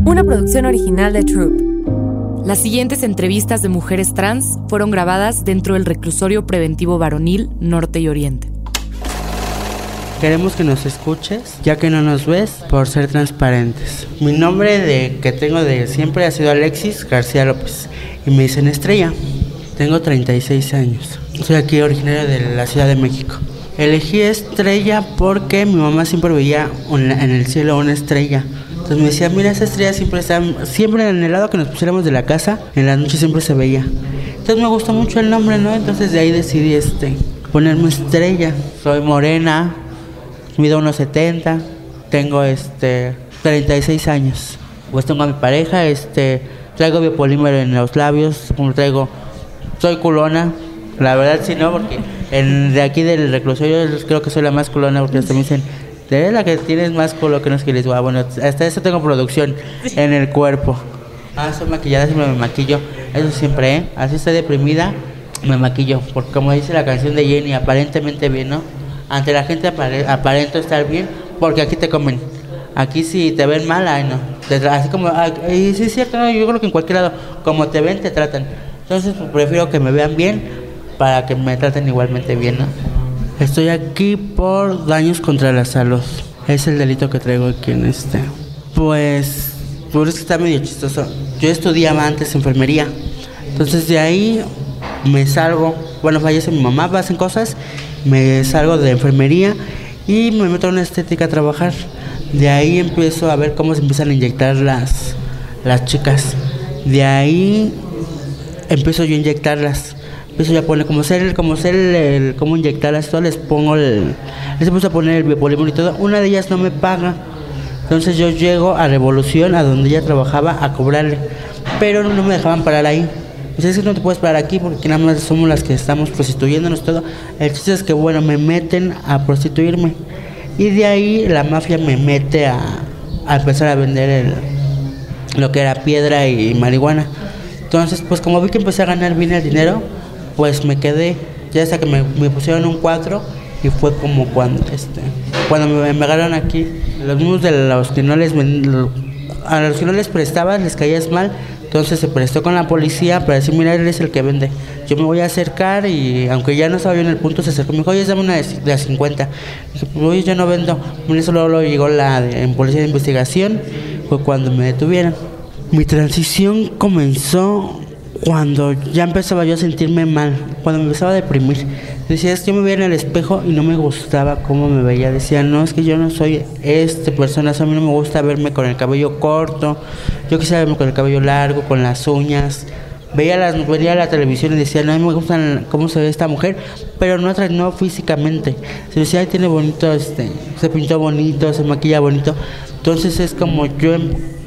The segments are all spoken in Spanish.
Una producción original de Troop. Las siguientes entrevistas de mujeres trans fueron grabadas dentro del Reclusorio Preventivo Varonil Norte y Oriente. Queremos que nos escuches, ya que no nos ves, por ser transparentes. Mi nombre que tengo de siempre ha sido Alexis García López y me dicen Estrella. Tengo 36 años. Soy aquí originario de la Ciudad de México. Elegí Estrella porque mi mamá siempre veía en el cielo una estrella. Entonces me decía, mira, esa estrella siempre en el lado que nos pusiéramos de la casa, en la noche siempre se veía. Entonces me gustó mucho el nombre, ¿no? Entonces de ahí decidí ponerme Estrella. Soy morena, mido 1.70, tengo 36 años. Pues tengo a mi pareja, traigo biopolímero en los labios, soy culona. La verdad sí, no, porque de aquí del reclusorio creo que soy la más culona, porque hasta me dicen, eres la que tienes más culo que no es que les digo, bueno, hasta eso tengo producción en el cuerpo. Soy maquillada, siempre me maquillo, eso siempre, así estoy deprimida, me maquillo, porque como dice la canción de Jenny, aparentemente bien, ¿no? Ante la gente aparento estar bien, porque aquí te comen. Aquí si te ven mal, ay no, así como, y sí es cierto, ¿no? Yo creo que en cualquier lado, como te ven, te tratan. Entonces pues, prefiero que me vean bien, para que me traten igualmente bien, ¿no? Estoy aquí por daños contra la salud. Es el delito que traigo aquí en Pues es que está medio chistoso. Yo estudiaba antes enfermería. Entonces de ahí me salgo. Bueno, fallece mi mamá, pasan cosas. Me salgo de enfermería y me meto a una estética a trabajar. De ahí empiezo a ver cómo se empiezan a inyectar las chicas. De ahí empiezo yo a inyectarlas. Empiezo ya a poner, cómo inyectarlas, todo les empiezo a poner el biopolímero y todo. Una de ellas no me paga. Entonces yo llego a Revolución, a donde ella trabajaba, a cobrarle. Pero no me dejaban parar ahí. Entonces es que no te puedes parar aquí porque nada más somos las que estamos prostituyéndonos todo. El chiste es que, bueno, me meten a prostituirme. Y de ahí la mafia me mete a empezar a vender lo que era piedra y marihuana. Entonces, pues como vi que empecé a ganar bien el dinero, pues me quedé, ya hasta que me pusieron un 4 y fue como cuando me agarraron aquí. Los mismos a los que no les prestabas, les caías mal, entonces se prestó con la policía para decir, mira, él es el que vende. Yo me voy a acercar y aunque ya no estaba yo en el punto, se acercó, me dijo, oye, dame una de a 50. Dije, pues oye, yo no vendo. En eso luego llegó en policía de investigación, fue cuando me detuvieron. Mi transición comenzó cuando ya empezaba yo a sentirme mal, cuando me empezaba a deprimir. Decía, es que yo me veía en el espejo y no me gustaba cómo me veía. Decía, no, es que yo no soy persona, a mí no me gusta verme con el cabello corto, yo quisiera verme con el cabello largo, con las uñas. Veía la televisión y decía, no me gusta cómo se ve esta mujer, pero no físicamente. Se decía, ay, tiene bonito, se pintó bonito, se maquilla bonito. Entonces es como yo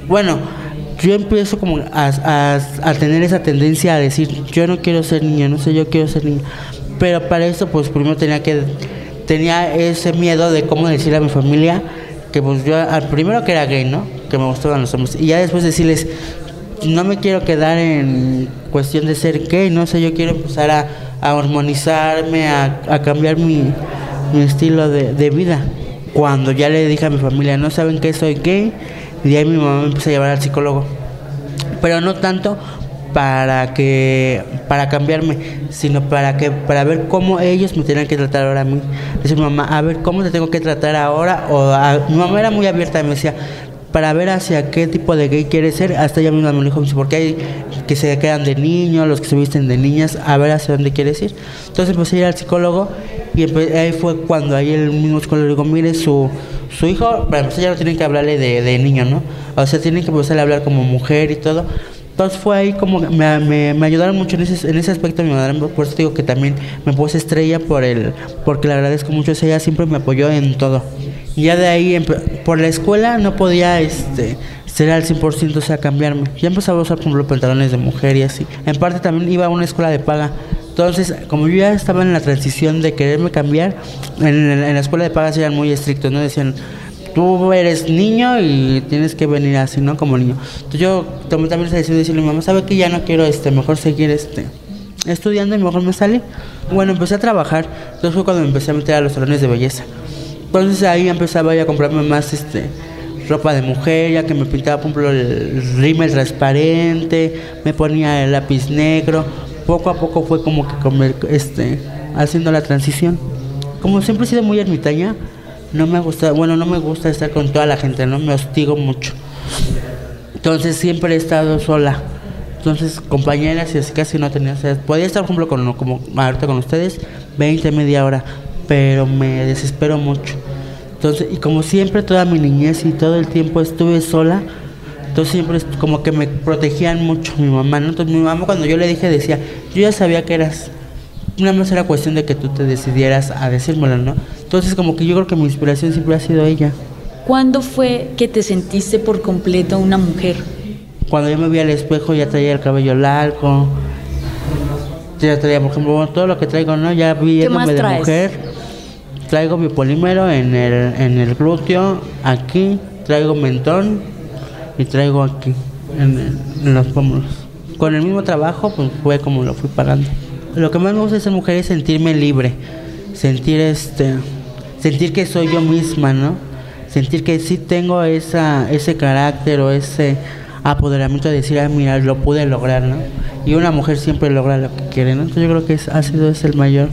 empiezo como a tener esa tendencia a decir, yo no quiero ser niña, yo quiero ser niña. Pero para eso, pues primero tenía ese miedo de cómo decirle a mi familia que pues yo, al primero que era gay, ¿no? Que me gustaban los hombres. Y ya después decirles, no me quiero quedar en cuestión de ser gay, yo quiero empezar a hormonizarme, a cambiar mi estilo de vida. Cuando ya le dije a mi familia, no saben que soy gay, y de ahí mi mamá me empezó a llevar al psicólogo, pero no tanto para cambiarme, sino para ver cómo ellos me tenían que tratar ahora a mí. Decía mi mamá, a ver cómo te tengo que tratar ahora, mi mamá era muy abierta, me decía, para ver hacia qué tipo de gay quieres ser. Hasta ella misma me dijo, porque hay que se quedan de niños, los que se visten de niñas, a ver hacia dónde quieres ir. Entonces empecé a ir al psicólogo y ahí fue cuando ahí el mismo psicólogo le digo, mire, su hijo, para empezar ya no tienen que hablarle de niño, ¿no? O sea, tienen que empezar a hablar como mujer y todo. Entonces fue ahí como me ayudaron mucho en ese aspecto, me ayudaron, por eso digo que también me puse Estrella porque le agradezco mucho, ella siempre me apoyó en todo. Y ya de ahí, por la escuela no podía ser al 100%, o sea, cambiarme. Ya empezaba a usar, por ejemplo, pantalones de mujer y así. En parte también iba a una escuela de paga. Entonces, como yo ya estaba en la transición de quererme cambiar, en la escuela de paga eran muy estrictos, ¿no? Decían, tú eres niño y tienes que venir así, ¿no? Como niño. Entonces yo tomé también esa decisión de decirle a mi mamá, ¿sabe que ya no quiero mejor seguir estudiando y mejor me salí? Bueno, empecé a trabajar. Entonces fue cuando me empecé a meter a los salones de belleza. Entonces ahí empezaba ya a comprarme más ropa de mujer, ya que me pintaba, por ejemplo, el rímel transparente, me ponía el lápiz negro. Poco a poco fue como que haciendo la transición. Como siempre he sido muy ermitaña, no me gusta estar con toda la gente, no me hostigo mucho. Entonces siempre he estado sola. Entonces compañeras y así casi no tenía, o sea, podía estar por ejemplo como ahorita con ustedes 20, media hora, pero me desespero mucho. Entonces, y como siempre toda mi niñez y todo el tiempo estuve sola, entonces siempre como que me protegían mucho mi mamá, ¿no? Entonces mi mamá cuando yo le dije decía, yo ya sabía que eras, nada más era cuestión de que tú te decidieras a decírmelo, ¿no? Entonces como que yo creo que mi inspiración siempre ha sido ella. ¿Cuándo fue que te sentiste por completo una mujer? Cuando yo me vi al espejo ya traía el cabello largo, ya traía, por ejemplo, todo lo que traigo, ¿no? Ya viéndome de mujer. Traigo mi polímero en el glúteo, aquí, traigo mentón y traigo aquí, en los pómulos. Con el mismo trabajo, pues fue como lo fui pagando. Lo que más me gusta de ser mujer es sentirme libre, sentir que soy yo misma, ¿no? Sentir que sí tengo ese carácter o ese apoderamiento de decir, mira, lo pude lograr, ¿no? Y una mujer siempre logra lo que quiere, ¿no? Entonces yo creo que es el mayor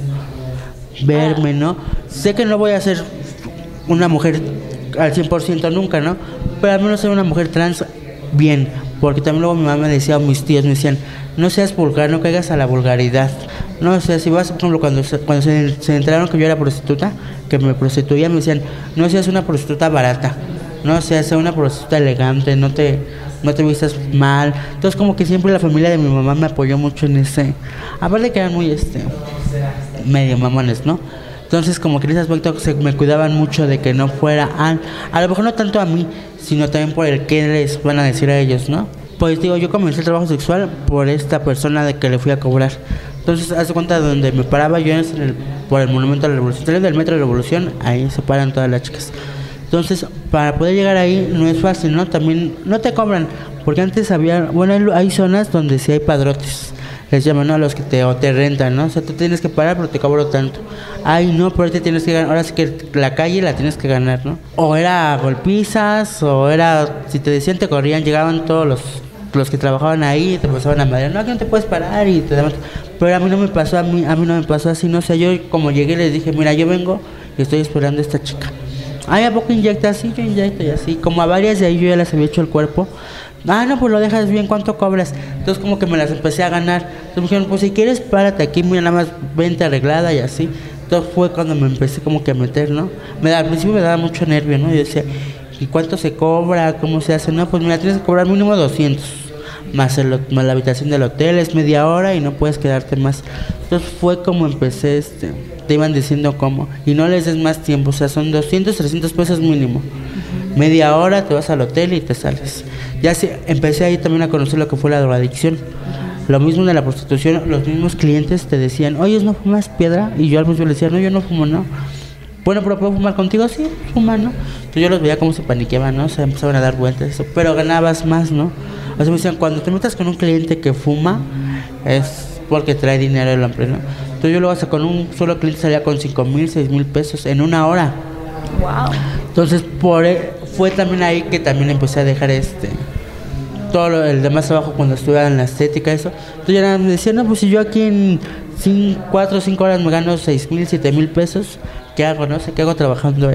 verme, ¿no? Sé que no voy a ser una mujer al 100% nunca, ¿no? Pero al menos ser una mujer trans bien, porque también luego mi mamá me decía, o mis tíos me decían, no seas vulgar, no caigas a la vulgaridad. No, o sea, si vas, por ejemplo, cuando se enteraron que yo era prostituta, que me prostituía, me decían, no seas una prostituta barata, no seas una prostituta elegante, no te vistas mal. Entonces como que siempre la familia de mi mamá me apoyó mucho en ese, aparte que eran muy medio mamones, ¿no? Entonces como que en ese aspecto me cuidaban mucho de que no fuera a lo mejor no tanto a mí, sino también por el que les van a decir a ellos, ¿no? Pues digo, yo comencé el trabajo sexual por esta persona de que le fui a cobrar. Entonces, haz de cuenta, donde me paraba yo por el Monumento a la Revolución, del Metro de la Revolución, ahí se paran todas las chicas. Entonces, para poder llegar ahí no es fácil, ¿no? También no te cobran, porque antes hay zonas donde sí hay padrotes, les llaman, ¿no? A los que te rentan, ¿no? O sea, tú tienes que parar, pero te cobro tanto. Ay, no, pero te tienes que ganar, ahora sí que la calle la tienes que ganar, ¿no? O era golpizas, si te decían te corrían, llegaban todos los que trabajaban ahí, te pasaban a madre, no, aquí no te puedes parar y te daban. Pero a mí no me pasó, no me pasó así, no sé, yo como llegué les dije, mira, yo vengo y estoy esperando a esta chica. Ay, ¿a poco inyecta? Sí, yo inyecto y así, como a varias de ahí yo ya las había hecho el cuerpo. Ah, no, pues lo dejas bien, ¿cuánto cobras? Entonces como que me las empecé a ganar. Entonces me dijeron, pues si quieres, párate aquí, mira, nada más vente arreglada y así. Entonces fue cuando me empecé como que a meter, ¿no? Al principio me daba mucho nervio, ¿no? Yo decía, ¿y cuánto se cobra? ¿Cómo se hace? No, pues mira, tienes que cobrar mínimo 200. Más la habitación del hotel, es media hora y no puedes quedarte más. Entonces fue como empecé, te iban diciendo cómo. Y no les des más tiempo, o sea, son 200, 300 pesos mínimo. Media hora, te vas al hotel y te sales. Empecé ahí también a conocer lo que fue la drogadicción. Lo mismo de la prostitución, los mismos clientes te decían, oye, ¿no fumas piedra? Y yo al principio les decía, no, yo no fumo, no. Bueno, pero ¿puedo fumar contigo? Sí, fuma, ¿no? Entonces yo los veía como se paniqueaban, ¿no? Se empezaban a dar vueltas, eso. Pero ganabas más, ¿no? O sea, me decían, cuando te metas con un cliente que fuma, es porque trae dinero el hombre, ¿no? Entonces yo luego hasta con un solo cliente salía con 5,000, 6,000 pesos en una hora. Wow. Entonces fue también ahí que también empecé a dejar todo el demás trabajo cuando estuve en la estética, eso. Entonces ya me decían, no, pues si yo aquí en 4 o 5 horas me gano 6,000, 7,000 pesos, ¿qué hago, no? ¿Qué hago trabajando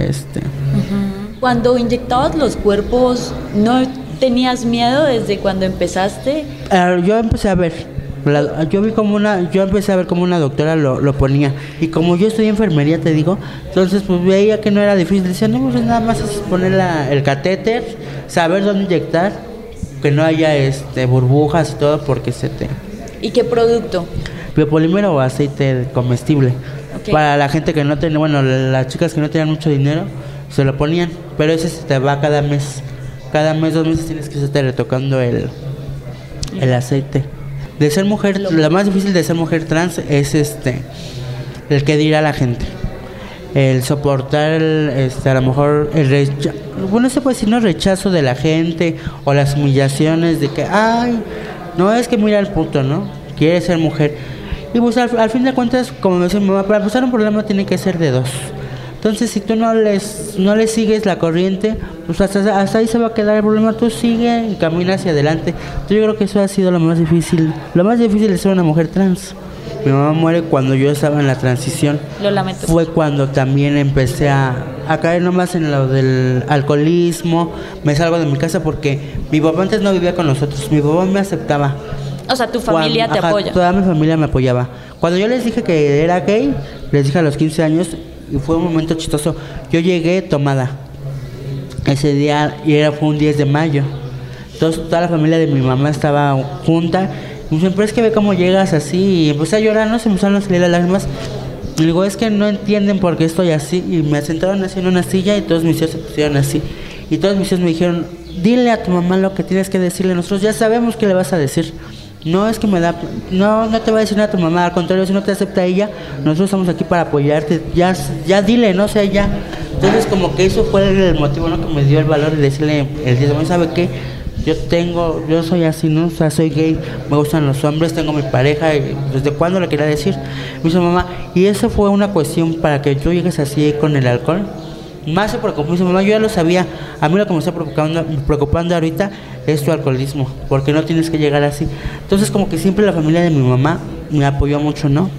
Cuando inyectabas los cuerpos, ¿no tenías miedo desde cuando empezaste? Yo empecé a ver, yo empecé a ver como una doctora lo ponía, y como yo estudié enfermería, te digo, entonces pues veía que no era difícil, decía, no, pues nada más es poner el catéter, saber dónde inyectar, que no haya burbujas y todo, porque ¿Y qué producto? Biopolímero o aceite comestible. Okay. Para la gente que no tiene, las chicas que no tenían mucho dinero, se lo ponían, pero ese se te va cada mes. Cada mes, 2 meses tienes que estar retocando el aceite. De ser mujer, lo más difícil de ser mujer trans es el que dirá la gente. El soportar a lo mejor se puede decir, no, rechazo de la gente o las humillaciones de que, ay, no, es que mira el puto, ¿no? Quiere ser mujer. Y pues al fin de cuentas, como me dice mi mamá, para empezar un problema tiene que ser de dos. Entonces, si tú no les sigues la corriente, pues hasta ahí se va a quedar el problema. Tú sigue y camina hacia adelante. Yo creo que eso ha sido lo más difícil. Lo más difícil de ser una mujer trans. Mi mamá muere cuando yo estaba en la transición. Lo lamento. Fue cuando también empecé a caer nomás en lo del alcoholismo. Me salgo de mi casa porque mi papá antes no vivía con nosotros. Mi papá me aceptaba. O sea, tu familia te apoya. Toda mi familia me apoyaba. Cuando yo les dije que era gay, les dije a los 15 años, y fue un momento chistoso. Yo llegué tomada ese día y fue un 10 de mayo. Entonces toda la familia de mi mamá estaba junta. Y me dicen, pero es que ve cómo llegas así. Y empecé a llorar, ¿no? Se me empezaron a salir las lágrimas. Y digo, es que no entienden por qué estoy así. Y me sentaron así en una silla y todos mis tíos se pusieron así. Y todos mis tíos me dijeron, dile a tu mamá lo que tienes que decirle. Nosotros ya sabemos qué le vas a decir. No es que me da... No te va a decir nada a tu mamá. Al contrario, si no te acepta ella, nosotros estamos aquí para apoyarte. Ya dile, no sé, ya. Entonces como que eso fue el motivo, ¿no? Que me dio el valor de decirle el día de hoy, ¿sabe qué? Yo soy así, ¿no? O sea, soy gay, me gustan los hombres, tengo mi pareja, y ¿desde cuándo le quería decir? Me dice mamá, y eso fue una cuestión para que tú llegues así con el alcohol. Más se preocupó, me dice mamá, yo ya lo sabía, a mí lo que me está preocupando ahorita es tu alcoholismo, porque no tienes que llegar así. Entonces como que siempre la familia de mi mamá me apoyó mucho, ¿no?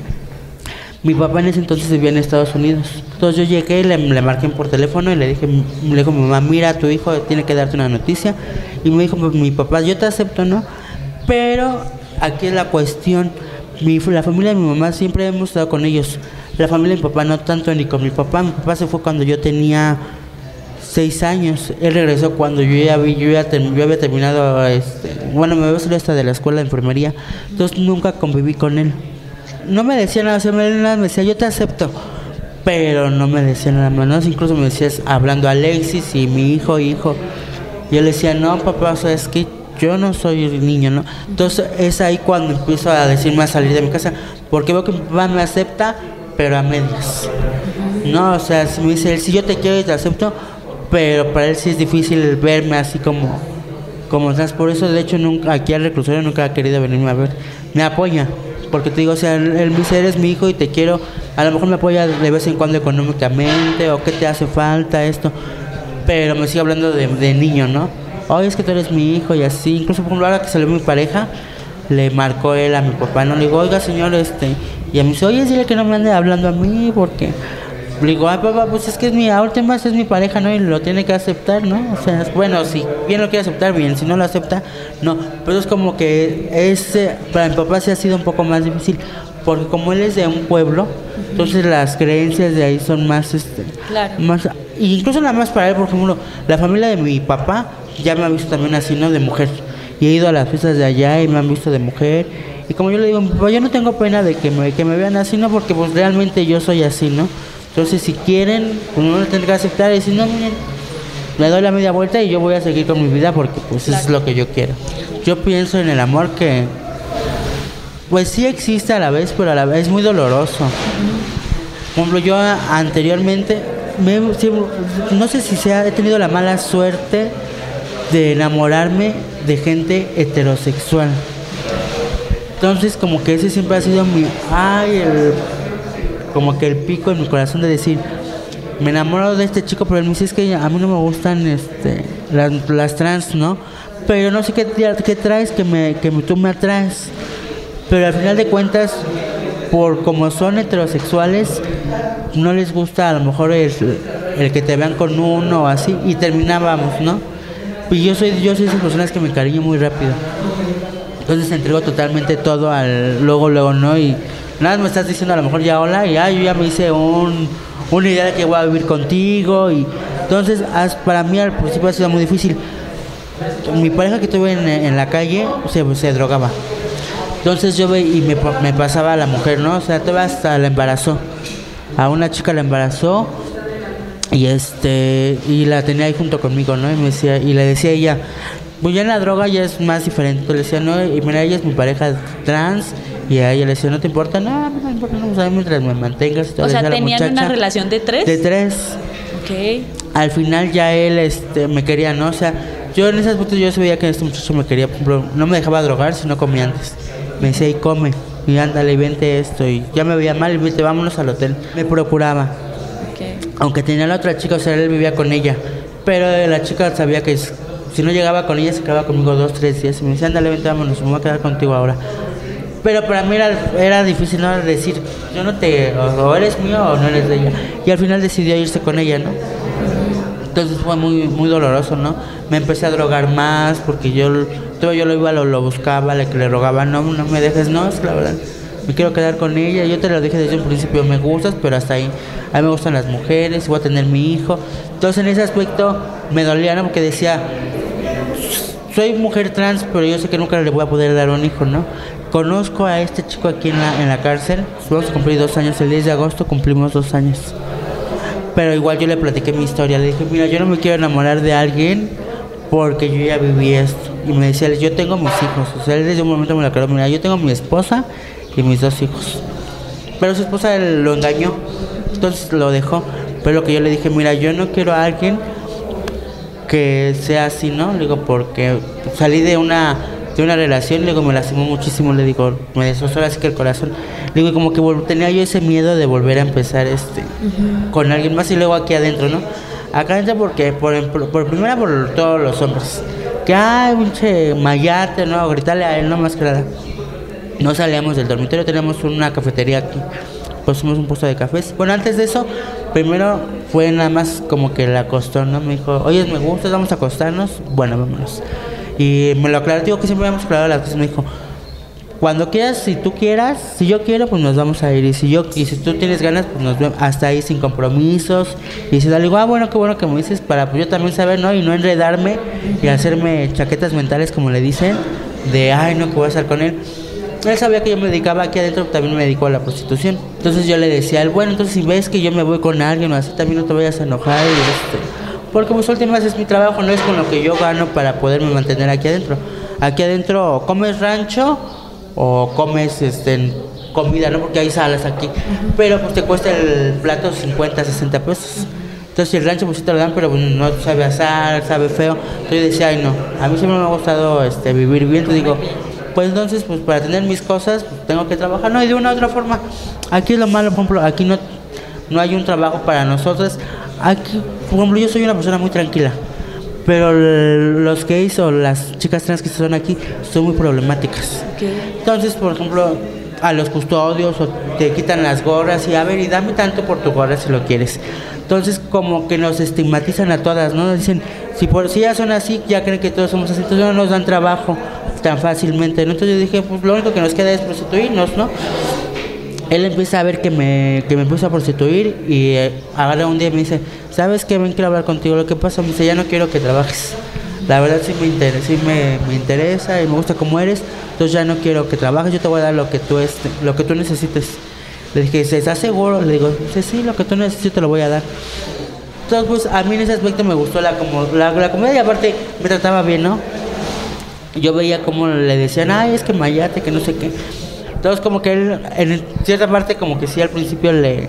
Mi papá en ese entonces vivía en Estados Unidos. Entonces yo llegué, le marqué por teléfono y le dijo a mi mamá, mira, tu hijo tiene que darte una noticia. Y me dijo mi papá, yo te acepto, ¿no? Pero aquí es la cuestión, la familia de mi mamá siempre hemos estado con ellos. La familia de mi papá no tanto ni con mi papá. Mi papá se fue cuando yo tenía 6 años. Él regresó cuando yo había terminado, bueno, me había salido hasta de la escuela de enfermería. Entonces nunca conviví con él. No me decía nada, me decía, yo te acepto, pero no me decía nada más, ¿no? Incluso me decías, hablando a Alexis y mi hijo. Yo le decía, no, papá, o sea, es que yo no soy niño, ¿no? Entonces es ahí cuando empiezo a decirme a salir de mi casa, porque veo que mi papá me acepta, pero a medias. No, o sea, si me dice él, si yo te quiero y te acepto, pero para él sí es difícil verme así como ¿sabes? Por eso, de hecho, nunca, aquí al reclusorio nunca ha querido venirme a ver. Me apoya. Porque te digo, o sea, él me dice, eres mi hijo y te quiero. A lo mejor me apoya de vez en cuando económicamente, o qué te hace falta esto. Pero me sigue hablando de niño, ¿no? Oye, es que tú eres mi hijo y así. Incluso, por ejemplo, ahora que salió mi pareja, le marcó él a mi papá, ¿no? Le digo, oiga, señor, Y a mí dice, oye, dile que no me ande hablando a mí, porque... Le digo, ay, papá, pues es que a última es mi pareja, ¿no? Y lo tiene que aceptar, ¿no? O sea, bueno, si bien lo quiere aceptar, bien. Si no lo acepta, no. Pero es como que para mi papá sí ha sido un poco más difícil. Porque como él es de un pueblo, entonces las creencias de ahí son más, claro. Más... Incluso nada más para él, por ejemplo, la familia de mi papá ya me ha visto también así, ¿no? De mujer. Y he ido a las fiestas de allá y me han visto de mujer. Y como yo le digo, papá, yo no tengo pena de que me vean así, ¿no? Porque pues realmente yo soy así, ¿no? Entonces, si quieren, pues uno tendrá que aceptar y decir, no, miren, me doy la media vuelta y yo voy a seguir con mi vida porque pues claro. Eso es lo que yo quiero. Yo pienso en el amor que, pues sí existe a la vez, pero a la vez es muy doloroso. Por ejemplo, yo anteriormente, no sé si he tenido la mala suerte de enamorarme de gente heterosexual. Entonces, como que ese siempre ha sido como que el pico en mi corazón de decir, me enamoro de este chico, pero él me dice, es que a mí no me gustan las trans, ¿no? Pero no sé qué traes que tú me atraes. Pero al final de cuentas, por como son heterosexuales, no les gusta a lo mejor el que te vean con uno o así, y terminábamos, ¿no? Y yo soy de esas personas que me encariño muy rápido. Entonces entrego totalmente todo al luego, ¿no? Y nada me estás diciendo a lo mejor ya hola, y yo ya me hice una idea de que voy a vivir contigo. Y entonces para mí al principio ha sido muy difícil. Mi pareja que tuve en la calle se drogaba. Entonces yo veía y me pasaba a la mujer, ¿no? O sea, todavía hasta la embarazó. A una chica la embarazó y la tenía ahí junto conmigo, ¿no? Y le decía a ella, pues ya en la droga ya es más diferente. Le decía, no, y mira, ella es mi pareja trans. Y a ella le decía, ¿no te importa? No me importa, no, o mientras me mantengas. O sea, ¿tenían una relación de 3? De 3. Ok. Al final ya él me quería, ¿no? O sea, yo en esas fotos yo sabía que este muchacho me quería, por ejemplo, no me dejaba drogar si no comía antes. Me decía, y come, y ándale, y vente esto. Y ya me veía mal, y vete, vámonos al hotel. Me procuraba. Okay. aunque tenía la otra chica, o sea, él vivía con ella, pero la chica sabía que si no llegaba con ella, se quedaba conmigo 2, 3 días, y me decía, ándale, vente, vámonos, me voy a quedar contigo ahora. Pero para mí era difícil, ¿no? Decir, yo no te, o eres mío o no eres de ella. Y al final decidió irse con ella, ¿no? Entonces fue muy, muy doloroso, ¿no? Me empecé a drogar más porque yo lo iba, lo buscaba, le rogaba, no me dejes, no, es que la verdad, me quiero quedar con ella. Yo te lo dije desde un principio, me gustas, pero hasta ahí. A mí me gustan las mujeres, voy a tener mi hijo. Entonces en ese aspecto me dolía, ¿no? Porque decía, soy mujer trans, pero yo sé que nunca le voy a poder dar un hijo, ¿no? Conozco a este chico aquí en la cárcel, vamos a cumplir 2 años, el 10 de agosto cumplimos 2 años. Pero igual yo le platiqué mi historia, le dije, mira, yo no me quiero enamorar de alguien porque yo ya viví esto. Y me decía, yo tengo mis hijos, o sea, él desde un momento me lo aclaró, mira, yo tengo mi esposa y mis 2 hijos. Pero su esposa lo engañó, entonces lo dejó. Pero lo que yo le dije, mira, yo no quiero a alguien que sea así, ¿no? Le digo, porque salí de una relación, le digo, me lastimó muchísimo, le digo, me destrozó así que el corazón. Le digo, como que tenía yo ese miedo de volver a empezar con alguien más, y luego aquí adentro, ¿no? Acá adentro porque, por primera, por todos los hombres. Que, ay, pinche mayate, ¿no? Gritarle a él, no, más que nada. No salíamos del dormitorio, teníamos una cafetería aquí. Pusimos un puesto de cafés. Bueno, antes de eso, primero fue nada más como que la acostó, ¿no? Me dijo, oye, me gusta, vamos a acostarnos. Bueno, vámonos. Y me lo aclaró, digo que siempre habíamos aclarado las cosas. Me dijo, cuando quieras, si tú quieras, si yo quiero, pues nos vamos a ir. Y si tú tienes ganas, pues nos vemos hasta ahí sin compromisos. Y si le digo, bueno, qué bueno que me dices, para pues yo también saber, ¿no? Y no enredarme y hacerme chaquetas mentales, como le dicen, de, ay, no, que voy a estar con él. Él sabía que yo me dedicaba aquí adentro, también me dedico a la prostitución. Entonces yo le decía a él, bueno, entonces si ves que yo me voy con alguien o así, también no te vayas a enojar. Porque pues últimas es mi trabajo, no es con lo que yo gano para poderme mantener aquí adentro. Aquí adentro o comes rancho o comes comida, ¿no? Porque hay salas aquí. Pero pues te cuesta el plato 50, 60 pesos. Entonces el rancho pues sí te lo dan, pero pues, no sabe asar, sabe feo. Entonces yo decía, ay no, a mí siempre me ha gustado vivir bien. Te digo, pues entonces pues para tener mis cosas pues, tengo que trabajar, ¿no? Y de una u otra forma. Aquí es lo malo, por ejemplo, aquí no hay un trabajo para nosotros. Aquí, por ejemplo, yo soy una persona muy tranquila, pero los gays o las chicas trans que son aquí son muy problemáticas. Okay. Entonces, por ejemplo, a los custodios o te quitan las gorras y a ver, y dame tanto por tu gorra si lo quieres. Entonces, como que nos estigmatizan a todas, ¿no? Dicen, si ya son así, ya creen que todos somos así, entonces no nos dan trabajo tan fácilmente, ¿no? Entonces yo dije, pues lo único que nos queda es prostituirnos, ¿no? Él empieza a ver que me empiezo a prostituir y agarra un día y me dice, ¿sabes qué? Ven, quiero hablar contigo. Lo que pasa, me dice, ya no quiero que trabajes. La verdad sí me interesa y me gusta cómo eres, entonces ya no quiero que trabajes, yo te voy a dar lo que tú necesites. Le dije, ¿estás seguro? Le digo, sí, lo que tú necesites te lo voy a dar. Entonces, pues a mí en ese aspecto me gustó la comida y aparte me trataba bien, ¿no? Yo veía como le decían, ay, es que mayate, que no sé qué. Entonces como que él, en cierta parte, como que sí al principio le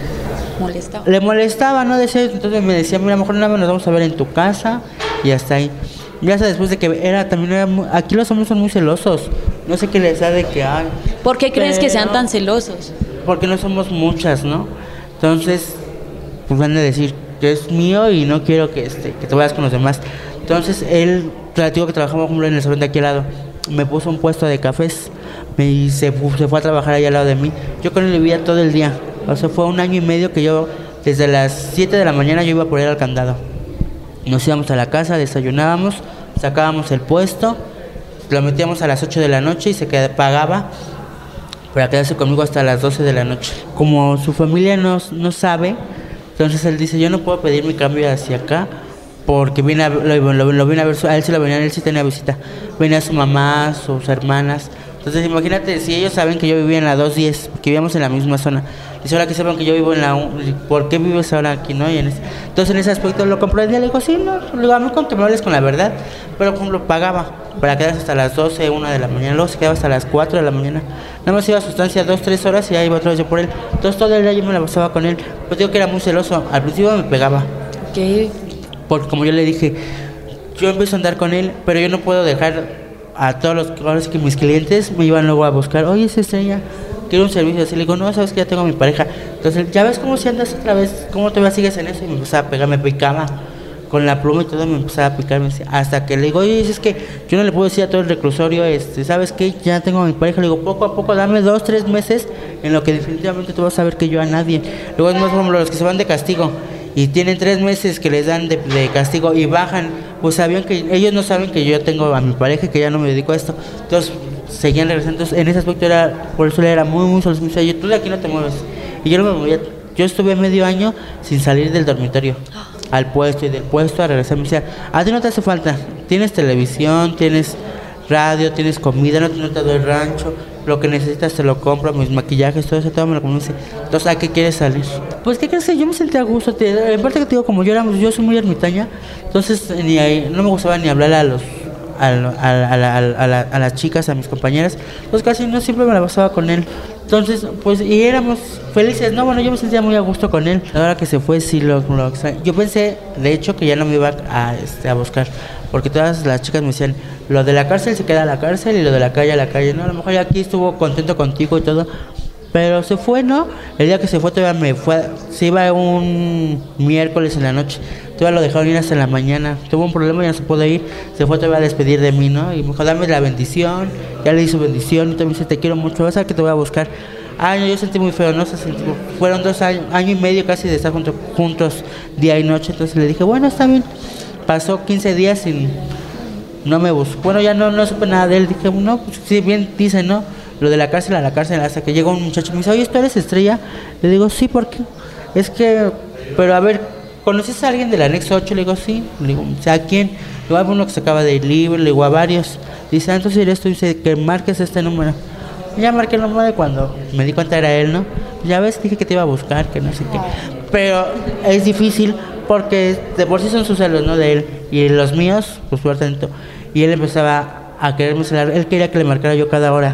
molestaba, ¿no? Entonces me decía, mira, mejor nada más nos vamos a ver en tu casa y hasta ahí. Ya hasta después de que aquí los hombres son muy celosos. No sé qué les da de que hay. ¿Por qué crees que sean tan celosos? Porque no somos muchas, ¿no? Entonces, pues van a decir que es mío y no quiero que te vayas con los demás. Entonces él, digo que trabajamos en el salón de aquí al lado, me puso un puesto de cafés. Y se fue a trabajar allá al lado de mí. Yo con él vivía todo el día. O sea, fue 1 año y medio que yo, desde las 7 de la mañana, yo iba por él al candado. Nos íbamos a la casa, desayunábamos, sacábamos el puesto, lo metíamos a las 8 de la noche y pagaba para quedarse conmigo hasta las 12 de la noche. Como su familia no sabe, entonces él dice, yo no puedo pedir mi cambio hacia acá, porque lo vine a ver, a él sí tenía visita. Venía su mamá, sus hermanas. Entonces imagínate, si ellos saben que yo vivía en la 210, que vivíamos en la misma zona, y ahora que saben que yo vivo en la 1, ¿por qué vives ahora aquí, no? Entonces en ese aspecto lo comprendía, le digo, sí, no, le digo, a mí cuando me hables con la verdad, pero como lo pagaba para quedarse hasta las 12, 1 de la mañana, luego se quedaba hasta las 4 de la mañana, nada más iba a su estancia 2, 3 horas y ya iba otra vez yo por él. Entonces todo el día yo me la pasaba con él, pues digo que era muy celoso, al principio me pegaba. ¿Qué? Porque como yo le dije, yo empiezo a andar con él, pero yo no puedo dejar a todos mis clientes me iban luego a buscar, oye, esa Estrella, quiero un servicio así. Le digo, no, sabes que ya tengo a mi pareja. Entonces, ¿ya ves cómo si andas otra vez? ¿Cómo todavía sigues en eso? Y me empezaba a pegar, me picaba con la pluma y todo, me empezaba a picar, me decía, hasta que le digo, oye, es que yo no le puedo decir a todo el reclusorio, ¿sabes qué? Ya tengo a mi pareja, le digo, poco a poco, dame 2, 3 meses, en lo que definitivamente tú vas a ver que yo a nadie. Luego es más, por ejemplo, los que se van de castigo, y tienen 3 meses que les dan de castigo y bajan, pues sabían que, ellos no saben que yo tengo a mi pareja y que ya no me dedico a esto, entonces seguían regresando. Entonces, en ese aspecto por eso era muy solo, me decía, yo, tú de aquí no te mueves, y yo no me movía. Yo estuve medio año sin salir del dormitorio al puesto, y del puesto a regresar. Me decía, a ti no te hace falta, tienes televisión, tienes radio, tienes comida, no te doy rancho, lo que necesitas te lo compro, mis maquillajes, todo eso, todo me lo compro. Entonces, ¿a qué quieres salir? Pues, ¿qué crees? Yo me sentía a gusto, en parte que te digo, como yo soy muy ermitaña, entonces no me gustaba ni hablar a las chicas, a mis compañeras, pues casi no, siempre me la pasaba con él. Entonces, pues, y éramos felices, ¿no? Bueno, yo me sentía muy a gusto con él. Ahora que se fue, sí lo extraño. Yo pensé, de hecho, que ya no me iba a buscar, porque todas las chicas me decían, lo de la cárcel se queda a la cárcel y lo de la calle a la calle, ¿no? A lo mejor ya aquí estuvo contento contigo y todo, pero se fue, ¿no? El día que se fue todavía se iba un miércoles en la noche, todavía lo dejaron ir hasta la mañana, tuvo un problema y ya no se pudo ir, se fue todavía a despedir de mí, ¿no? Y me dijo, dame la bendición, ya le di su bendición, y también dice, te quiero mucho, vas a ver que te voy a buscar. No, yo sentí muy feo, ¿no? Fueron 2 años, año y medio casi de estar juntos día y noche, entonces le dije, bueno, está bien. Pasó 15 días y no me buscó, bueno, ya no supe nada de él, dije, no, pues sí, bien dice, ¿no? Lo de la cárcel a la cárcel, hasta que llegó un muchacho y me dice, oye, ¿tú eres Estrella? Le digo, sí, ¿por qué? Es que, pero a ver, ¿conoces a alguien del anexo 8? Le digo, sí. Le digo, ¿a quién? Le digo, a uno que se acaba de ir libre, le digo, a varios. Dice, entonces eres tú, dice, que marques este número. Ya marqué el número y cuando me di cuenta era él, ¿no? Ya ves, dije que te iba a buscar, que no sé qué. Pero es difícil porque de por sí son sus celos, ¿no? De él. Y los míos, pues por tanto. Y él empezaba a quererme celar. Él quería que le marcara yo cada hora.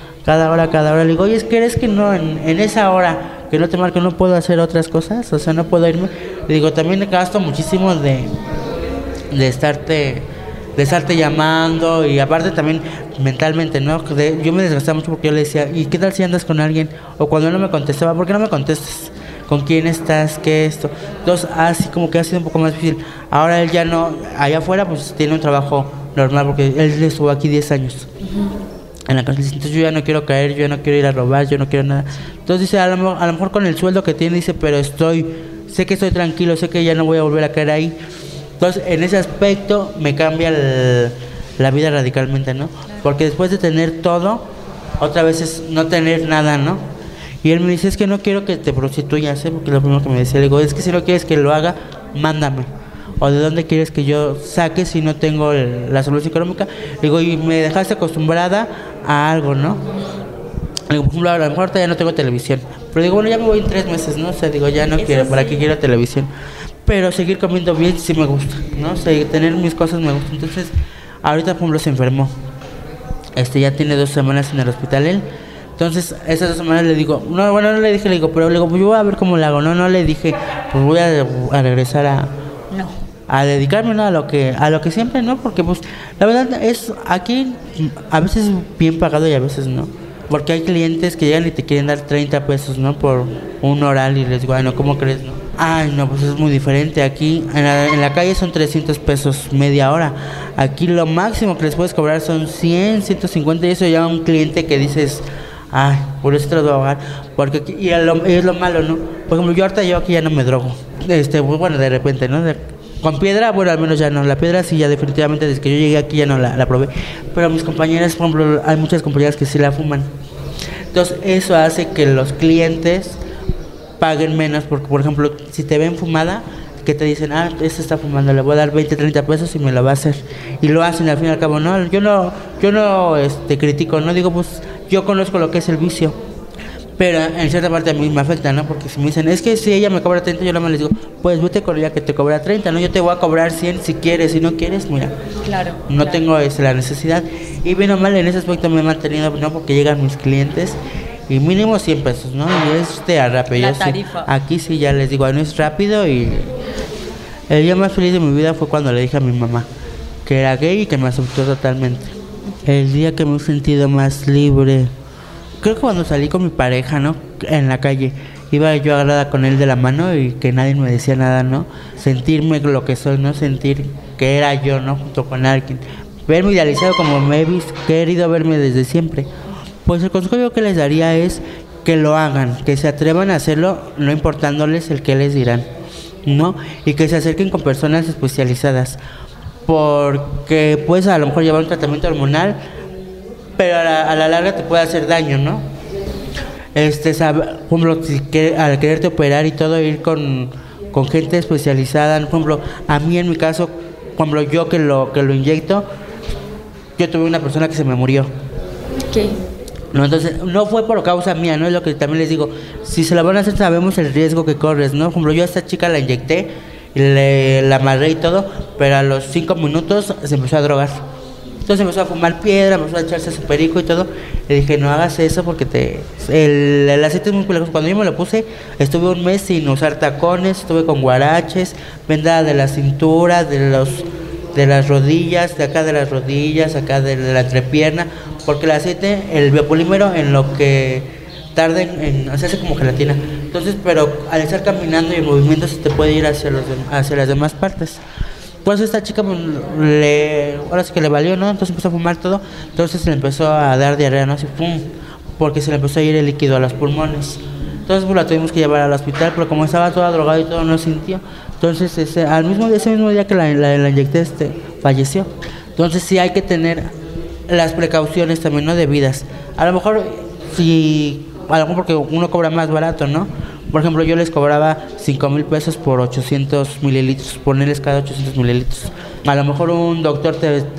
Le digo, oye, es que eres que no, en esa hora que no te marco, no puedo hacer otras cosas, o sea, no puedo irme. Le digo, también gasto muchísimo de estarte llamando, y aparte también mentalmente, ¿no? Yo me desgastaba mucho porque yo le decía, ¿y qué tal si andas con alguien? O cuando él no me contestaba, ¿por qué no me contestas? ¿Con quién estás? ¿Qué esto? Entonces, así como que ha sido un poco más difícil. Ahora él ya no, allá afuera, pues tiene un trabajo normal, porque él estuvo aquí 10 años. En la cárcel. Entonces yo ya no quiero caer, yo ya no quiero ir a robar, yo no quiero nada. Entonces dice, a lo mejor con el sueldo que tiene, dice, pero sé que estoy tranquilo, sé que ya no voy a volver a caer ahí. Entonces en ese aspecto me cambia la vida radicalmente, ¿no? Porque después de tener todo, otra vez es no tener nada, ¿no? Y él me dice, es que no quiero que te prostituyas, ¿eh? Porque lo primero que me decía, le digo, es que si no quieres que lo haga, mándame. ¿O de dónde quieres que yo saque si no tengo la solución económica? Le digo, y me dejaste acostumbrada a algo, ¿no? Le digo, por ejemplo, a lo mejor ya no tengo televisión. Pero digo, bueno, ya me voy en 3 meses, ¿no? O sea, digo, ya no quiero, ¿para qué quiero televisión? Pero seguir comiendo bien sí me gusta, ¿no? O sea, tener mis cosas me gusta. Entonces, ahorita, por ejemplo, se enfermó. Ya tiene 2 semanas en el hospital él. Entonces, esas 2 semanas le digo, no le dije, le digo, pero le digo, pues yo voy a ver cómo le hago. No le dije, pues voy a regresar a dedicarme, ¿no? a lo que siempre, ¿no? Porque pues la verdad es aquí a veces bien pagado y a veces no, porque hay clientes que llegan y te quieren dar 30 pesos, ¿no? Por un oral, y les digo, ay, no, ¿cómo crees, no? Ay, no, pues es muy diferente. Aquí en la calle son 300 pesos media hora. Aquí lo máximo que les puedes cobrar son 100, 150, y eso ya un cliente que dices, ay, por eso te lo voy a pagar. Porque aquí, y es lo malo, ¿no? Por ejemplo, yo aquí ya no me drogo. Bueno, de repente, ¿no? Con piedra, bueno, al menos ya no. La piedra sí, ya definitivamente, desde que yo llegué aquí ya no la probé. Pero mis compañeras, por ejemplo, hay muchas compañeras que sí la fuman. Entonces, eso hace que los clientes paguen menos. Porque, por ejemplo, si te ven fumada, que te dicen, esta está fumando, le voy a dar 20, 30 pesos y me lo va a hacer. Y lo hacen, al fin y al cabo, no. Yo no critico, no digo, pues, yo conozco lo que es el vicio. Pero en cierta parte a mí me afecta, ¿no? Porque si me dicen, es que si ella me cobra 30, yo no me les digo, pues vete con ella que te cobra 30, ¿no? Yo te voy a cobrar 100 si quieres, si no quieres, mira. Claro. No tengo la necesidad. Y bien o mal, en ese aspecto me he mantenido, ¿no? Porque llegan mis clientes y mínimo 100 pesos, ¿no? Y es rápido. La tarifa. Sí, aquí sí ya les digo, no es rápido. Y el día más feliz de mi vida fue cuando le dije a mi mamá que era gay y que me aceptó totalmente. El día que me he sentido más libre, creo que cuando salí con mi pareja, ¿no? En la calle, iba yo agarrada con él de la mano y que nadie me decía nada, ¿no? Sentirme lo que soy, ¿no? Sentir que era yo, ¿no? Junto con alguien. Verme idealizado como me he querido verme desde siempre. Pues el consejo que les daría es que lo hagan, que se atrevan a hacerlo, no importándoles el que les dirán, ¿no? Y que se acerquen con personas especializadas, porque puedes a lo mejor llevar un tratamiento hormonal, pero a la larga te puede hacer daño, ¿no? Por ejemplo, si al quererte operar y todo, ir con gente especializada. Por ejemplo, a mí en mi caso, por ejemplo, yo que lo inyecto, yo tuve una persona que se me murió. ¿Qué? No, entonces, no fue por causa mía, ¿no? Es lo que también les digo. Si se la van a hacer, sabemos el riesgo que corres, ¿no? Por ejemplo, yo a esta chica la inyecté, la amarré y todo, pero a los 5 minutos se empezó a drogar. Entonces empezó a fumar piedra, empezó a echarse su perico y todo. Le dije, no hagas eso porque el aceite es muy peligroso. Cuando yo me lo puse, estuve un mes sin usar tacones, estuve con guaraches, vendada de la cintura, de las rodillas, de acá de las rodillas, acá de la entrepierna, porque el aceite, el biopolímero, en lo que tarda en hacerse como gelatina. Entonces, pero al estar caminando y en movimiento se te puede ir hacia las demás partes. Pues esta chica ahora sí que le valió, ¿no? Entonces empezó a fumar todo, entonces le empezó a dar diarrea, ¿no? Así, ¡pum! Porque se le empezó a ir el líquido a los pulmones. Entonces pues la tuvimos que llevar al hospital, pero como estaba toda drogada y todo, no sintió. Entonces ese mismo día que la inyecté, falleció. Entonces sí hay que tener las precauciones también, ¿no? Debidas. A lo mejor porque uno cobra más barato, ¿no? Por ejemplo, yo les cobraba 5,000 pesos por 800 mililitros, ponerles cada 800 mililitros. A lo mejor un doctor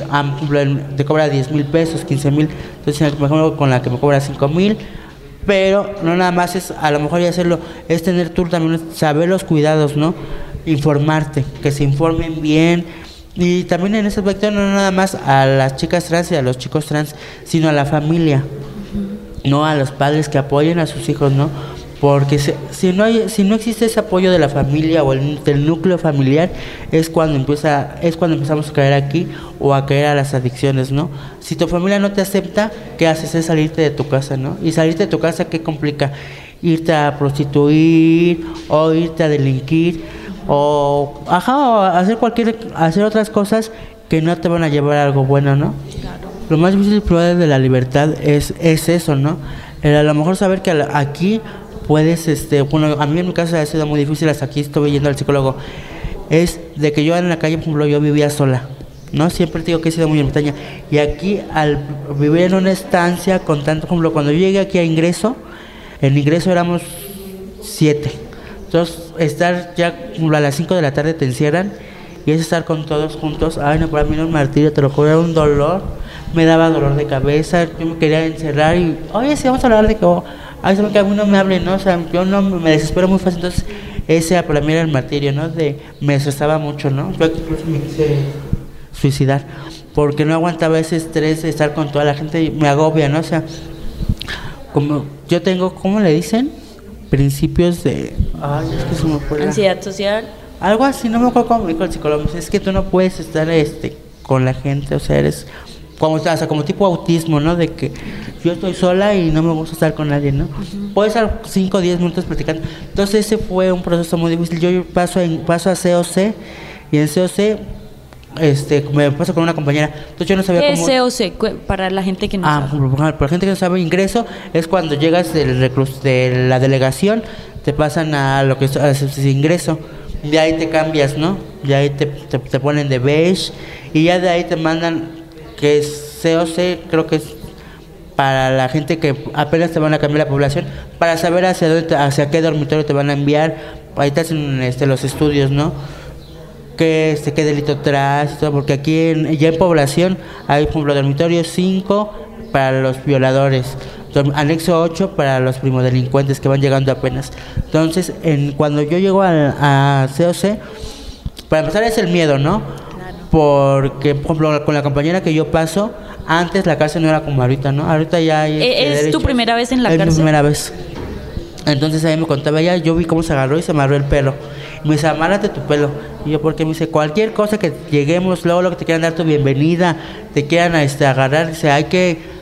te cobra 10,000 pesos, 15,000. Entonces, mejor con la que me cobra 5,000. Pero no nada más es, a lo mejor ya hacerlo, es tener tú también, saber los cuidados, ¿no? Informarte, que se informen bien. Y también en ese aspecto no nada más a las chicas trans y a los chicos trans, sino a la familia, no a los padres que apoyen a sus hijos, ¿no? Porque si no existe ese apoyo de la familia o del núcleo familiar, es cuando empezamos a caer aquí o a caer a las adicciones, ¿no? Si tu familia no te acepta, ¿qué haces? Es salirte de tu casa, ¿no? Y salirte de tu casa, ¿qué complica? Irte a prostituir o irte a delinquir o hacer otras cosas que no te van a llevar a algo bueno, ¿no? Claro. Lo más difícil de la libertad es eso, ¿no? A lo mejor saber que aquí puedes, a mí en mi caso ha sido muy difícil, hasta aquí estuve yendo al psicólogo, es de que yo en la calle, por ejemplo, yo vivía sola, ¿no? Siempre digo que he sido muy ermitaña, y aquí al vivir en una estancia con tanto, por ejemplo, cuando yo llegué aquí en ingreso éramos 7, entonces estar ya a las 5 de la tarde te encierran, y es estar con todos juntos, ay no, para mí era un martirio, te lo juro, era un dolor, me daba dolor de cabeza, yo me quería encerrar y, oye, sí, vamos a hablar de que... Ay, saben que a mí no me hablen, ¿no? O sea, yo no me desespero muy fácil, entonces ese para mí era el martirio, ¿no? Me estresaba mucho, ¿no? Yo incluso me quise suicidar, porque no aguantaba ese estrés de estar con toda la gente y me agobia, ¿no? O sea, como yo tengo, ¿cómo le dicen? Principios de... Ay, es que se me fue ansiedad social. Algo así, no me acuerdo cómo me dijo el psicólogo, es que tú no puedes estar con la gente, o sea, eres... como tipo autismo, ¿no? De que yo estoy sola y no me gusta estar con nadie, ¿no? Uh-huh. Puedo estar 5 o 10 minutos platicando. Entonces ese fue un proceso muy difícil. Yo paso a COC y en COC me paso con una compañera. Entonces yo no sabía cómo... ¿Qué es COC? Para la gente que no sabe. Para la gente que no sabe, ingreso es cuando llegas de la delegación, te pasan a lo que es ingreso. De ahí te cambias, ¿no? De ahí te ponen de beige y ya de ahí te mandan, que es COC, creo que es para la gente que apenas te van a cambiar la población, para saber hacia qué dormitorio te van a enviar. Ahí te hacen los estudios, ¿no? Qué delito traes, todo, porque aquí ya en población hay, por ejemplo, dormitorio 5 para los violadores, anexo 8 para los primodelincuentes que van llegando apenas. Entonces, cuando yo llego a COC, para empezar es el miedo, ¿no? Porque, por ejemplo, con la compañera que yo paso, antes la cárcel no era como ahorita, ¿no? Ahorita ya hay... ¿Es tu primera vez en la cárcel? Es mi primera vez. Entonces ahí me contaba ella, yo vi cómo se agarró y se amarró el pelo. Y me dice, amárrate tu pelo. Y yo, porque me dice, cualquier cosa que lleguemos, luego lo que te quieran dar tu bienvenida, te quieran agarrar, dice, hay que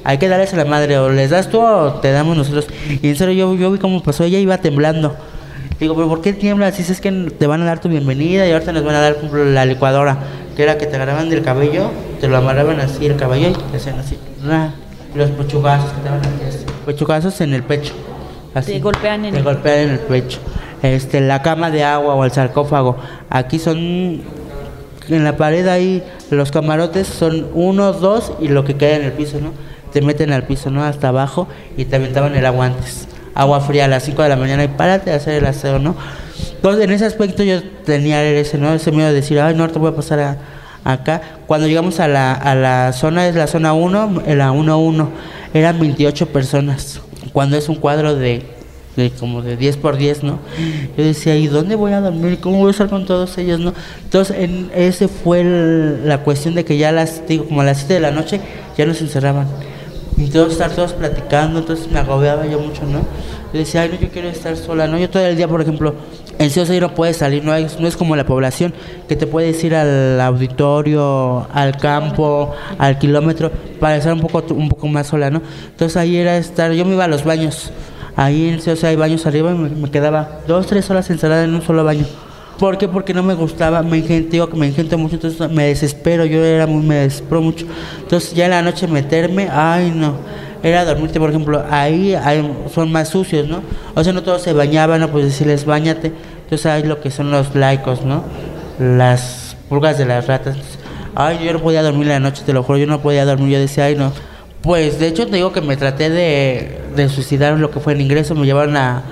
hay que darles a la madre, o les das tú o te damos nosotros. Y en serio yo vi cómo pasó, ella iba temblando. Digo, pero ¿por qué tiemblas? Si es que te van a dar tu bienvenida y ahorita nos van a dar, por ejemplo, la licuadora, que era que te agarraban del cabello, te lo amarraban así el cabello y te hacían así, los pechugazos que te van a hacer, pechugazos en el pecho. Así, te golpean en el pecho. La cama de agua o el sarcófago, aquí son, en la pared ahí, los camarotes son 1, 2 y lo que queda en el piso, ¿no? Te meten al piso, ¿no? Hasta abajo y te aventaban el agua antes. Agua fría a las 5 de la mañana y párate a hacer el aseo, ¿no? Entonces, en ese aspecto yo tenía ese miedo de decir, ay, no te voy a pasar acá. Cuando llegamos a la zona, es la zona 1, la 1-1, eran 28 personas. Cuando es un cuadro de como de 10 por 10, ¿no? Yo decía, ¿y dónde voy a dormir? ¿Cómo voy a estar con todos ellos, no? Entonces, ese fue la cuestión de que ya como a las 7 de la noche, ya nos encerraban. Y estar todos platicando, entonces me agobiaba yo mucho, ¿no? Yo decía, ay, no, yo quiero estar sola, ¿no? Yo todo el día, por ejemplo, en COC no puedes salir, no es como la población, que te puedes ir al auditorio, al campo, al kilómetro, para estar un poco más sola, ¿no? Entonces ahí era yo me iba a los baños, ahí en COC hay baños arriba y me quedaba 2-3 horas encerrada en un solo baño. ¿Por qué? Porque no me gustaba, me engento mucho, entonces me desespero, me desespero mucho. Entonces ya en la noche meterme, ay no, era dormirte, por ejemplo, ahí son más sucios, ¿no? O sea, no todos se bañaban, no, pues decirles bañate. Entonces hay lo que son los laicos, ¿no? Las pulgas de las ratas. Ay, yo no podía dormir en la noche, te lo juro, yo no podía dormir, yo decía, ay no. Pues de hecho te digo que me traté de suicidar, lo que fue el ingreso, me llevaron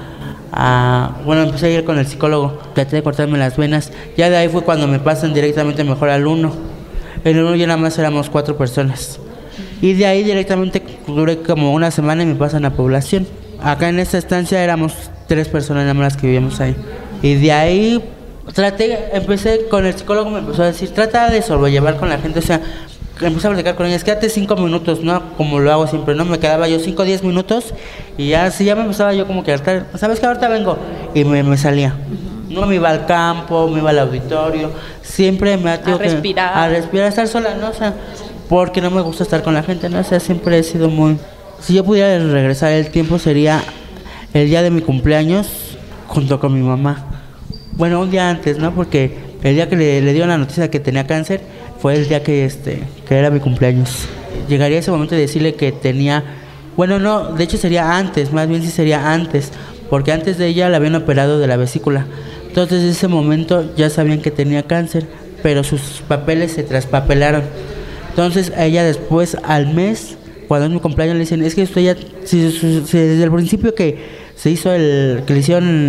bueno, empecé a ir con el psicólogo, traté de cortarme las venas, ya de ahí fue cuando me pasan directamente mejor al 1. En el 1 ya nada más éramos 4 personas. Y de ahí directamente duré como una semana y me pasan a población. Acá en esta estancia éramos 3 personas nada más las que vivíamos ahí. Y de ahí empecé con el psicólogo, me empezó a decir, trata de sobrellevar con la gente, o sea, empecé a platicar con ellas, quédate 5 minutos, ¿no? Como lo hago siempre, ¿no? Me quedaba yo 5-10 minutos y ya me empezaba yo como que a hartar, ¿sabes qué? Ahorita vengo. Y me salía. No me iba al campo, me iba al auditorio, siempre me a respirar. A respirar, a estar sola, ¿no? O sea, porque no me gusta estar con la gente, ¿no? O sea, siempre he sido muy... Si yo pudiera regresar el tiempo sería el día de mi cumpleaños junto con mi mamá. Bueno, un día antes, ¿no? Porque el día que le dieron la noticia que tenía cáncer fue el día que era mi cumpleaños. Llegaría ese momento de decirle que tenía... Bueno, no, de hecho sería antes, más bien sí sería antes, porque antes de ella la habían operado de la vesícula. Entonces en ese momento ya sabían que tenía cáncer, pero sus papeles se traspapelaron. Entonces a ella después, al mes, cuando es mi cumpleaños, le dicen, es que usted ya, si desde el principio que se hizo que le hicieron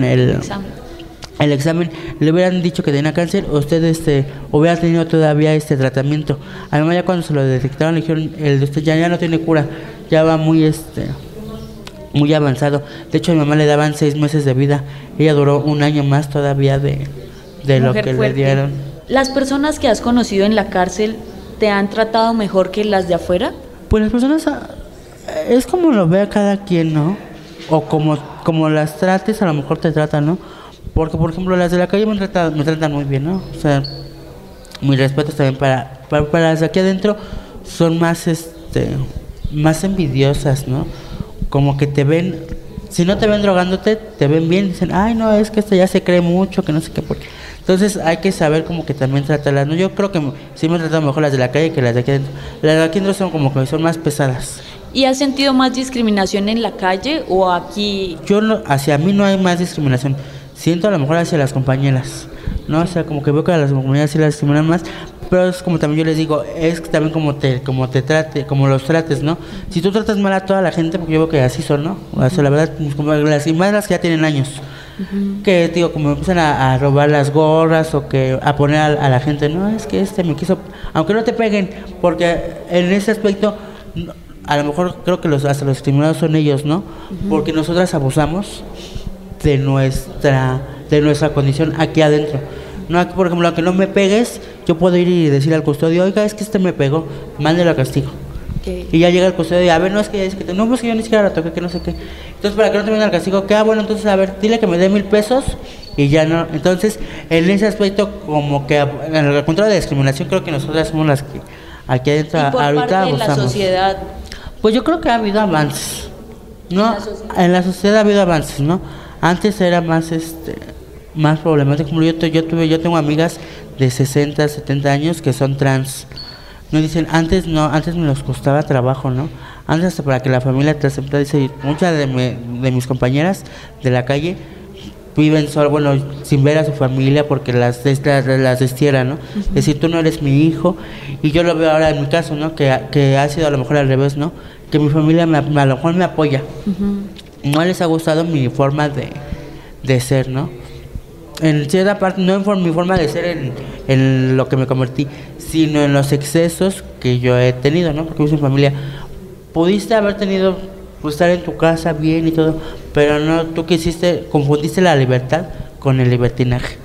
el examen, le hubieran dicho que tenía cáncer, usted hubiera tenido todavía tratamiento. Además ya cuando se lo detectaron le dijeron, el de usted ya no tiene cura, ya va muy avanzado. De hecho a mi mamá le daban 6 meses de vida, ella duró 1 año más todavía de lo que le dieron. ¿Las personas que has conocido en la cárcel te han tratado mejor que las de afuera? Pues las personas, es como lo vea cada quien, ¿no? O como las trates, a lo mejor te tratan, ¿no? Porque, por ejemplo, las de la calle me tratan muy bien, ¿no? O sea, mis respetos también para las de aquí adentro, son más envidiosas, ¿no? Como que te ven, si no te ven drogándote, te ven bien, dicen, ay, no, es que ya se cree mucho, que no sé qué, por qué. Entonces hay que saber como que también tratarlas, ¿no? Yo creo que sí me han tratado mejor las de la calle que las de aquí adentro. Las de aquí adentro son como que son más pesadas. ¿Y has sentido más discriminación en la calle o aquí? Hacia mí no hay más discriminación. Siento a lo mejor hacia las compañeras, ¿no? O sea, como que veo que a las compañeras sí las discriminan más, pero es como también yo les digo, es también como los trates, ¿no? Si tú tratas mal a toda la gente, porque yo veo que así son, ¿no? O sea, la verdad, como las que ya tienen años, que digo, como empiezan a robar las gorras o que a poner a la gente, no, es que me quiso, aunque no te peguen, porque en ese aspecto, a lo mejor creo que hasta los discriminados son ellos, ¿no? Porque nosotras abusamos de nuestra condición aquí adentro. No, aquí, por ejemplo, aunque no me pegues, yo puedo ir y decir al custodio, oiga, es que me pegó, mándelo a castigo. Okay. Y ya llega el custodio y a ver, no, es que no, pues que yo ni siquiera la toqué, que no sé qué. Entonces, para que no te venga al castigo, que bueno, entonces, a ver, dile que me dé 1,000 pesos y ya no. Entonces, en ese aspecto, como que en el contrario de discriminación, creo que nosotras somos las que aquí adentro ahorita abusamos. ¿Y por parte de la sociedad? Pues yo creo que ha habido avances, ¿no? En la sociedad ha habido avances, ¿no? Antes era más más problemático. Como yo tengo amigas de 60, 70 años que son trans. Nos dicen, antes me los costaba trabajo, ¿no? Antes hasta para que la familia te aceptara, dice, muchas de mis compañeras de la calle viven solo, bueno, sin ver a su familia porque las destierran, ¿no? Es decir, tú no eres mi hijo, y yo lo veo ahora en mi caso, ¿no? Que ha sido a lo mejor al revés, ¿no? Que mi familia a lo mejor me apoya. No les ha gustado mi forma de ser, ¿no? En cierta parte, no en mi forma de ser en lo que me convertí, sino en los excesos que yo he tenido, ¿no? Porque mi familia, pudiste haber tenido, pues, estar en tu casa bien y todo, pero no, tú confundiste la libertad con el libertinaje.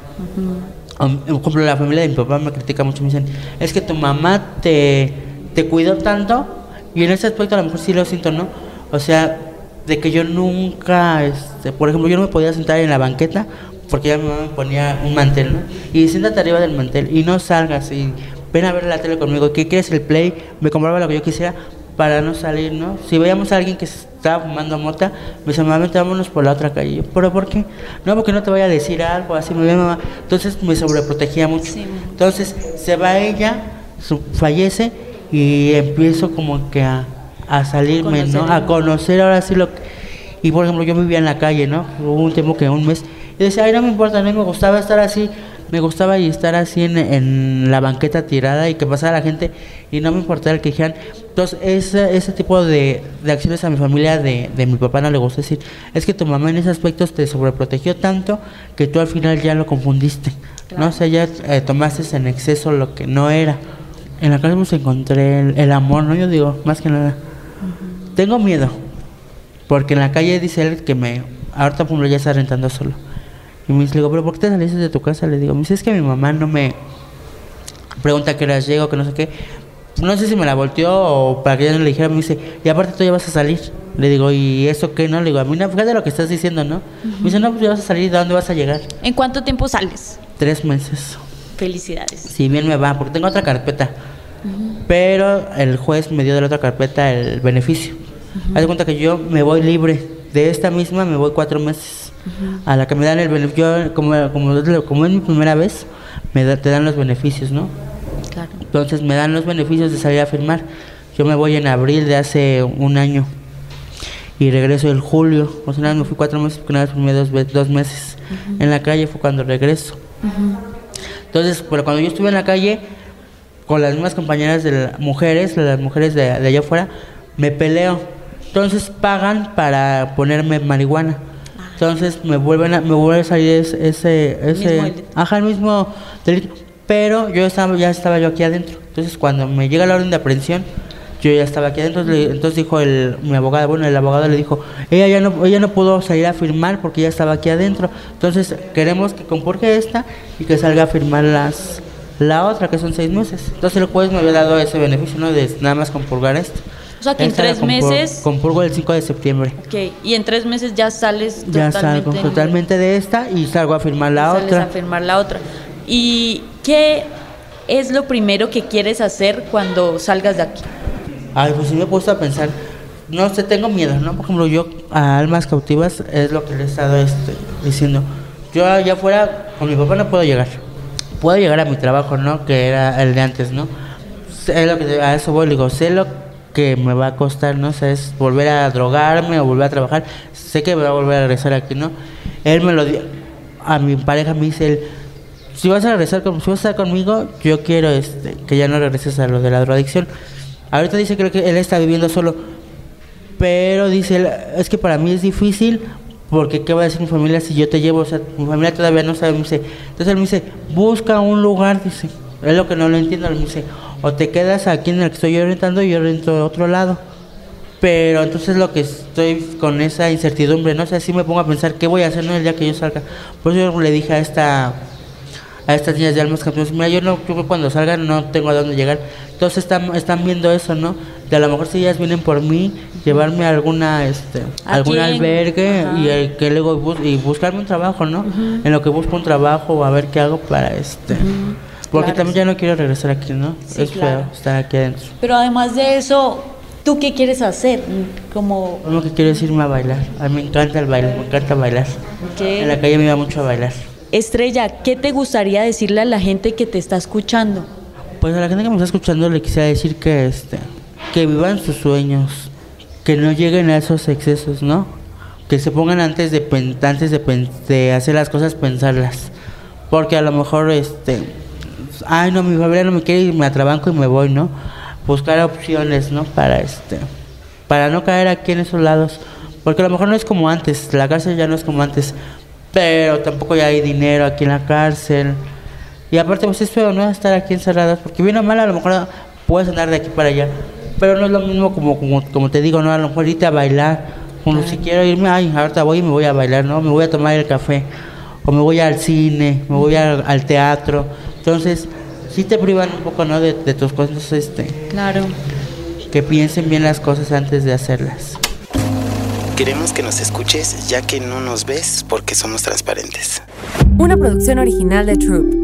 Por ejemplo, la familia de mi papá me critica mucho, me dicen, es que tu mamá te cuidó tanto, y en ese aspecto a lo mejor sí lo siento, ¿no? O sea, de que yo nunca, por ejemplo, yo no me podía sentar en la banqueta porque ya mi mamá me ponía un mantel, ¿no? Y siéntate arriba del mantel y no salgas y ven a ver la tele conmigo. ¿Qué quieres? El Play. Me compraba lo que yo quisiera para no salir, ¿no? Si veíamos a alguien que estaba fumando mota, me decía, mamá, vámonos por la otra calle. Yo, ¿pero por qué? No, porque no te vaya a decir algo, así me ve mamá. Entonces me sobreprotegía mucho. Sí. Entonces se va ella, fallece y empiezo como que a salirme, ¿no? A conocer ahora sí lo que... Y por ejemplo, yo vivía en la calle, ¿no? Hubo un tiempo un mes... Y decía, ay, no me importa, a mí me gustaba estar así, estar así en la banqueta tirada y que pasara la gente y no me importaba el que dijeran. Entonces, ese tipo de acciones a mi familia de mi papá no le gusta. Decir, es que tu mamá en ese aspecto te sobreprotegió tanto que tú al final ya lo confundiste, claro. ¿No? O sea, ya tomaste en exceso lo que no era. En la casa pues encontré el amor, ¿no? Yo digo, más que nada, tengo miedo, porque en la calle dice él que ahorita por ejemplo ya está rentando solo. Y me dice, le digo, ¿pero por qué te saliste de tu casa? Le digo, me dice, es que mi mamá no me pregunta a qué horas llego, que no sé qué. No sé si me la volteó o para que ella no le dijera. Me dice, y aparte tú ya vas a salir. Le digo, ¿y eso qué? No, le digo, a mí no, fíjate lo que estás diciendo, ¿no? Me dice, no, pues ya vas a salir, ¿de dónde vas a llegar? ¿En cuánto tiempo sales? 3 meses. Felicidades. Sí, bien me va, porque tengo otra carpeta. Pero el juez me dio de la otra carpeta el beneficio. Haz de cuenta que yo me voy libre. De esta misma me voy 4 meses. A la que me dan el beneficio, como es mi primera vez, te dan los beneficios, ¿no? Claro. Entonces me dan los beneficios de salir a firmar. Yo me voy en abril de hace un año y regreso en julio. O sea, me fui 4 meses porque una vez firmé 2 meses. En la calle fue cuando regreso. Entonces, pero cuando yo estuve en la calle con las mismas compañeras de las mujeres de allá afuera, me peleo. Entonces pagan para ponerme marihuana. Entonces me vuelve a salir el mismo delito, pero ya estaba yo aquí adentro. Entonces cuando me llega la orden de aprehensión, yo ya estaba aquí adentro. Entonces dijo el abogado le dijo, ella no pudo salir a firmar porque ya estaba aquí adentro. Entonces queremos que compurgue esta y que salga a firmar la otra, que son 6 meses. Entonces el juez me había dado ese beneficio, ¿no? De nada más compurgar esto. O sea que en 3 meses... Compurgo el 5 de septiembre. Ok, y en 3 meses ya sales ya salgo totalmente de esta y salgo a firmar la otra. Sales a firmar la otra. ¿Y qué es lo primero que quieres hacer cuando salgas de aquí? Ay, pues sí me he puesto a pensar. No sé, tengo miedo, ¿no? Por ejemplo, yo a almas cautivas es lo que le he estado diciendo. Yo allá afuera con mi papá no puedo llegar. Puedo llegar a mi trabajo, ¿no? Que era el de antes, ¿no? A eso voy, digo, sé lo que me va a costar, ¿no? O sea, es volver a drogarme o volver a trabajar. Sé que me va a volver a regresar aquí, ¿no? Él me lo dio, a mi pareja me dice él, si vas a estar conmigo, yo quiero que ya no regreses a lo de la drogadicción. Ahorita dice que él está viviendo solo, pero dice él, es que para mí es difícil, porque ¿qué va a decir mi familia si yo te llevo? O sea, mi familia todavía no sabe, me dice. Entonces él me dice, busca un lugar, dice. Es lo que no lo entiendo, él me dice, o te quedas aquí en el que estoy rentando y yo rento de otro lado. Pero entonces lo que estoy con esa incertidumbre, no sé, así me pongo a pensar qué voy a hacer, ¿no? El día que yo salga. Por eso yo le dije a estas niñas de almas campeones, mira, yo cuando salga no tengo a dónde llegar. Entonces están viendo eso, ¿no? De a lo mejor si ellas vienen por mí, llevarme a algún albergue y que luego y buscarme un trabajo, ¿no? En lo que busco un trabajo, a ver qué hago para porque claro, también ya no quiero regresar aquí, ¿no? Sí, es claro, feo estar aquí adentro. Pero además de eso, ¿Tú qué quieres hacer? Como Lo que quiero es irme a bailar. A mí me encanta el baile, me encanta bailar. En la calle me iba mucho a bailar. Estrella, ¿qué te gustaría decirle a la gente que te está escuchando? Pues a la gente que me está escuchando le quisiera decir que vivan sus sueños, que no lleguen a esos excesos, ¿no? Que se pongan antes de hacer las cosas, pensarlas. Porque a lo mejor, ay no, mi familia no me quiere y me atrabanco y me voy, ¿no? Buscar opciones, ¿no? Para no caer aquí en esos lados. Porque a lo mejor no es como antes, la cárcel ya no es como antes, pero tampoco ya hay dinero aquí en la cárcel. Y aparte pues es feo, ¿no? Estar aquí encerrados, porque bien o mal a lo mejor puedes andar de aquí para allá, pero no es lo mismo como te digo, ¿no? A lo mejor irte a bailar, como si quiero irme, ay, ahorita voy y me voy a bailar, ¿no? Me voy a tomar el café, o me voy al cine, me voy al teatro. Entonces, sí te privan un poco, ¿no? De tus cosas, Claro. Que piensen bien las cosas antes de hacerlas. Queremos que nos escuches ya que no nos ves porque somos transparentes. Una producción original de Troop.